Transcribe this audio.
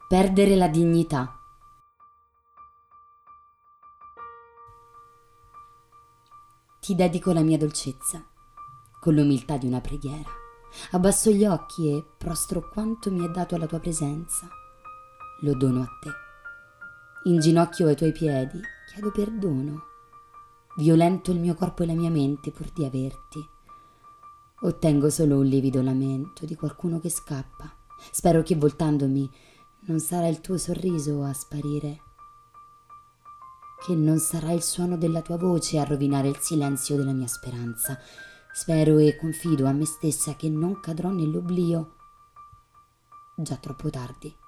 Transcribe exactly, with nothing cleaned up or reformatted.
Perdere la dignità. Ti dedico la mia dolcezza, con l'umiltà di una preghiera. Abbasso gli occhi e prostro quanto mi è dato alla tua presenza. Lo dono a te. In ginocchio ai tuoi piedi chiedo perdono. Violento il mio corpo e la mia mente pur di averti. Ottengo solo un livido lamento di qualcuno che scappa. Spero che voltandomi non sarà il tuo sorriso a sparire, che non sarà il suono della tua voce a rovinare il silenzio della mia speranza. Spero e confido a me stessa che non cadrò nell'oblio già troppo tardi.